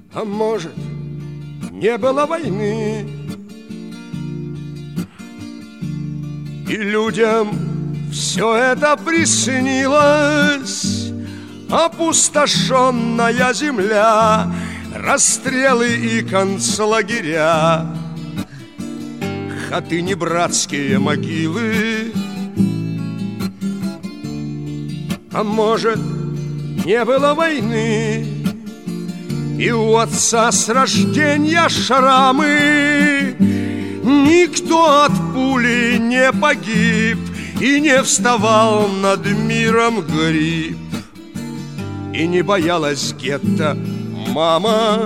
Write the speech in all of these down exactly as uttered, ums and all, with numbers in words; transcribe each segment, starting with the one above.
А может, не было войны, и людям все это приснилось. Опустошенная земля, расстрелы и концлагеря, хатыни братские могилы. А может, не было войны, и у отца с рождения шрамы. Никто от пули не погиб и не вставал над миром гриб, и не боялась гетто мама.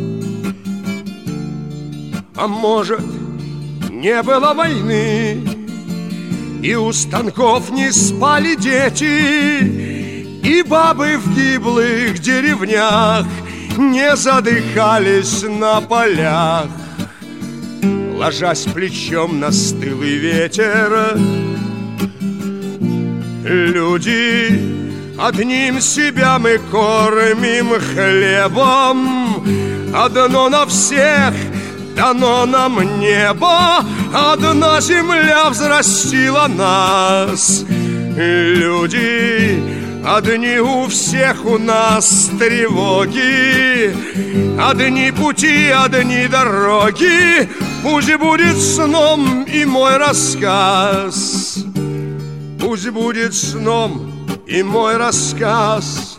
А может, не было войны, и у станков не спали дети, и бабы в гиблых деревнях не задыхались на полях, ложась плечом на стылый ветер. Люди, одним себя мы кормим хлебом, одно на всех дано нам небо, одна земля взрастила нас. Люди, одни у всех у нас тревоги, одни пути, одни дороги. Пусть будет сном и мой рассказ, пусть будет сном и мой рассказ.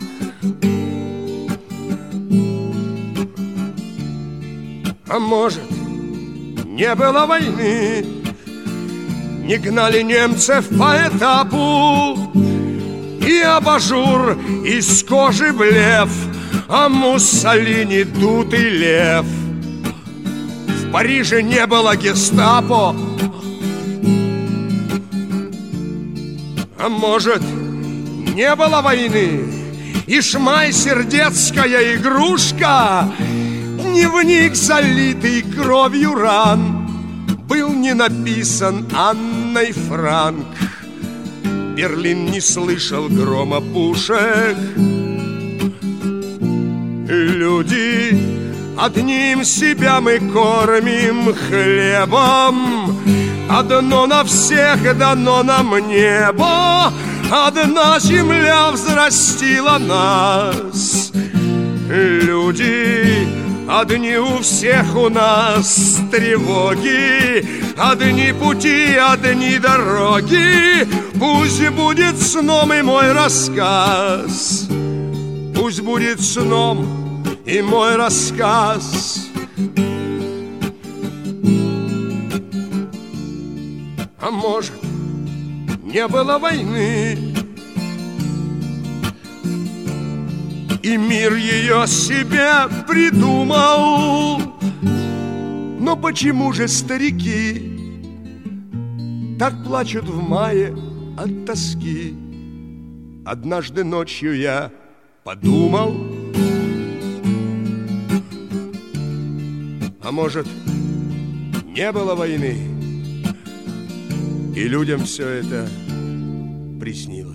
А может, не было войны, не гнали немцев по этапу, и абажур из кожи блеф, а Муссолини дутый лев. В Париже не было гестапо. А может, не было войны, и шмайсердетская игрушка, дневник, залитый кровью ран, был не написан Анной Франк. Берлин не слышал грома пушек. Люди, одним себя мы кормим хлебом, одно на всех дано нам небо, одна земля взрастила нас. Люди, одни у всех у нас тревоги, одни пути, одни дороги. Пусть будет сном и мой рассказ, пусть будет сном и мой рассказ. А может, не было войны, и мир ее себе придумал. Но почему же старики так плачут в мае от тоски? Однажды ночью я подумал, а может, не было войны, и людям все это приснилось.